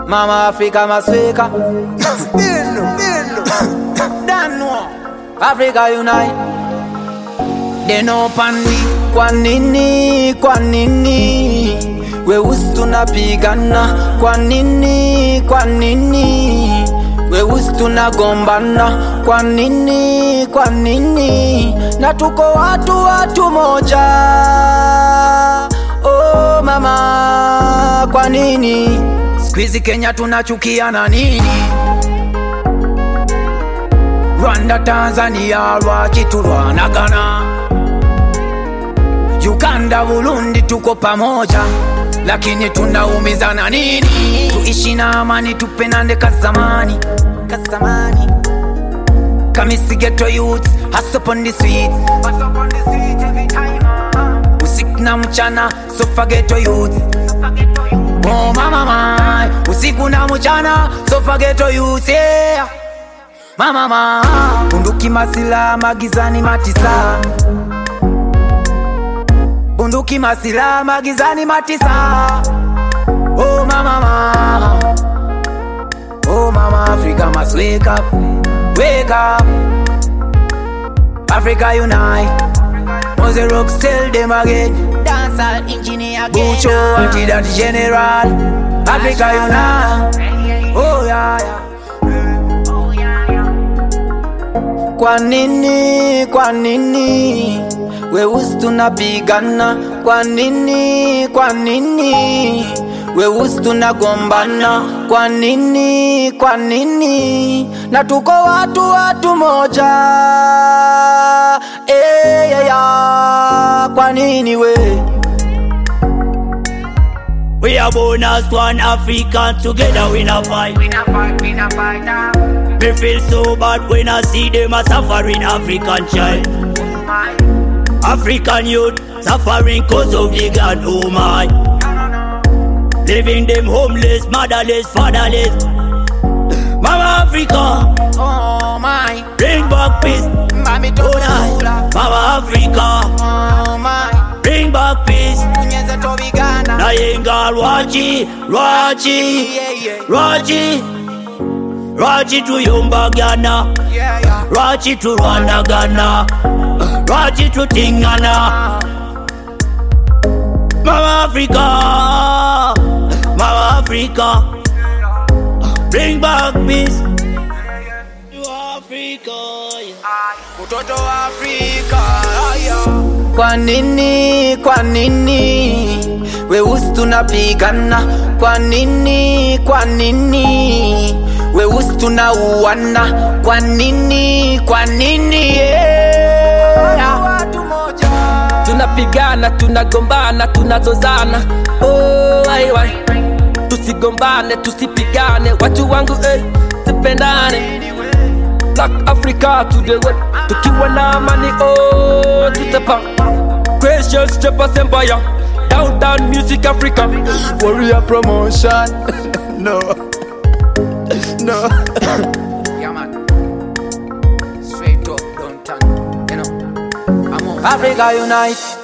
Mama Africa masweka. Dano Africa unite. They know pandi. Kwa nini, kwa nini weusi tunapigana? Kwa nini, kwa nini weusi tunagombana? Kwa nini, kwa nini na tuko watu moja? Oh mama, kwa nini squeezy Kenya tunachukiana nini? Rwanda, Tanzania, wakiturwanagana. Uganda, Burundi tuko pamoja, lakini tunaumizana nini? Tuishi na amani, tupendane kazamani. Kamisi ghetto youths, hustle upon the streets every time. Usiku na mchana, so forget youths. Oh mama, usiku na mchana, so forget youths, yeah. Mama, bunduki masila magizani matisa. Bunduki masila magizani matisa. Oh mama, oh mama, Africa must wake up, wake up. Africa unite. Mose Rocks tell them again. Dancehall engineer again. Bucho anti-dat general. Africa unite. Oh yeah, yeah. Kwa nini, kwa nini weusi tunapigana? Kwa nini, kwa nini weusi tunagombana? Kwa nini, kwa nini na tuko watu moja? Yeah. Kwa nini we? We are born as one African, together we not fight. We not fight now. Me feel so bad when I see them a suffering African child. Oh my. African youth suffering cause of the gun, oh my. Leaving them homeless, motherless, fatherless. Mama Africa, oh my. bring back peace. Mami to Mama Africa, oh my. bring back peace. Unyeze to bigana. Nayenga Raji, Raji to Yumba Ghana, Raji to Rwanda Ghana, Raji to Tingana. Mama Africa, bring back peace to Africa. Kutoto Afrika, kwa nini, kwa nini weusi tunapigana? Kwa nini, kwa nini weusi tunauana? Kwa nini, kwa nini yeah. Tunapigana, tunagombana, tunazozana. Oh wai, tusigombane, tusipigane. Watu wangu tupendane. Black Africa to the world. Tukiwa na amani, oh tutapa. Gracious Japas Empire, Downtown Music Africa. Warrior promotion. No. Yeah man, straight up, don't turn. You know, I'm on. Africa unite.